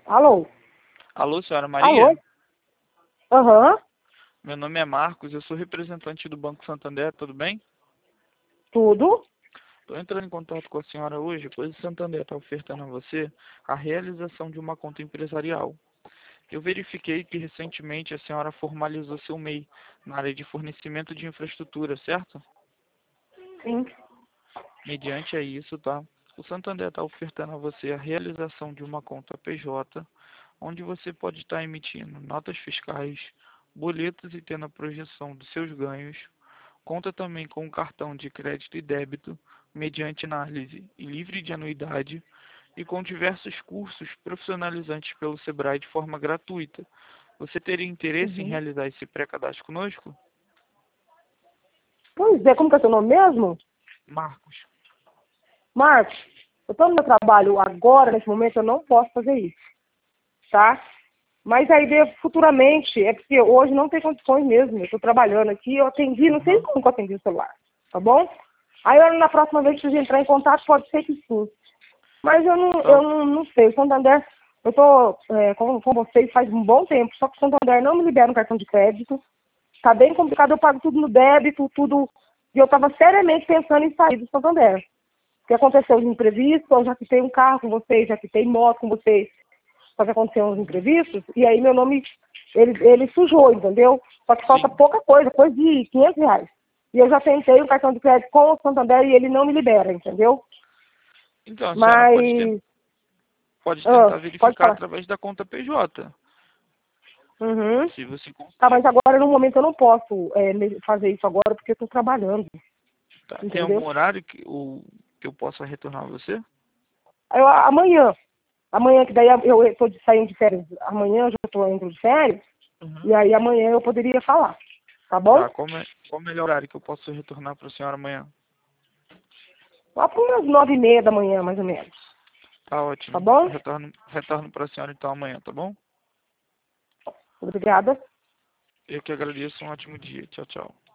Alô? Alô, senhora Alô? Maria? Aham, Meu nome é Marcos, eu sou representante do Banco Santander, tudo bem? tudo? Estou entrando em contato com a senhora hoje, pois o Santander está ofertando a você a realização de uma conta empresarial. Eu verifiquei que recentemente a senhora formalizou seu MEI na área de fornecimento de infraestrutura, certo? Sim. Mediante a isso, tá? O Santander está ofertando a você a realização de uma conta PJ, onde você pode estar emitindo notas fiscais, boletos e tendo a projeção dos seus ganhos. Conta também com um cartão de crédito e débito, mediante análise e livre de anuidade, e com diversos cursos profissionalizantes pelo Sebrae de forma gratuita. Você teria interesse em Uhum. realizar esse pré-cadastro conosco? Pois é, como que é seu nome mesmo? Marcos. Marcos, eu estou no meu trabalho agora, nesse momento, eu não posso fazer isso, tá? Mas a ideia futuramente é porque hoje não tem condições mesmo. Eu estou trabalhando aqui, eu atendi, não sei Aham. como que eu atendi o celular, tá bom? Aí na próxima vez que você entrar em contato, pode ser que sim. Mas eu não, Tá, não sei. O Santander, eu estou com vocês faz um bom tempo, só que o Santander não me libera um cartão de crédito. Tá bem complicado, eu pago tudo no débito, tudo. E eu estava seriamente pensando em sair do Santander. O que aconteceu de imprevisto, eu já quitei um carro com vocês, já quitei moto com vocês, só que aconteceu uns imprevistos, e aí meu nome, ele sujou, entendeu? Só que falta sim. pouca coisa, coisa de R$ 500. E eu já tentei o cartão de crédito com o Santander e ele não me libera, entendeu? Então, a senhora Mas, pode tentar pode verificar falar. através da conta PJ. Uhum. Se você Tá, mas consegue. agora no momento eu não posso fazer isso agora porque eu estou trabalhando, Tá? Tem algum entendeu? horário que eu possa retornar a você? Amanhã que daí eu estou saindo de férias, amanhã eu já estou indo de férias, Uhum. e aí amanhã eu poderia falar, tá bom? Tá, qual o melhor horário que eu posso retornar para a senhora amanhã? Lá para umas 9h30 da manhã, mais ou menos, Tá tá ótimo. bom? Retorno para a senhora então amanhã, tá bom? Obrigada. Eu que agradeço, um ótimo dia. Tchau, tchau.